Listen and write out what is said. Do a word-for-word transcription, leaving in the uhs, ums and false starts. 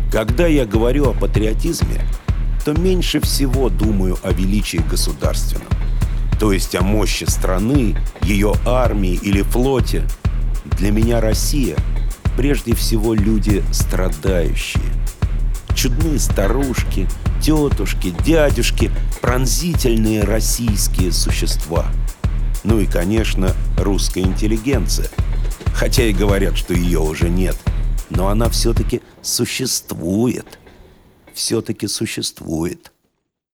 Когда я говорю о патриотизме, то меньше всего думаю о величии государственном, то есть о мощи страны, ее армии или флоте. Для меня Россия – прежде всего люди страдающие. Чудные старушки, тетушки, дядюшки, пронзительные российские существа. Ну и, конечно, русская интеллигенция. Хотя и говорят, что ее уже нет, но она все-таки существует. Все-таки существует.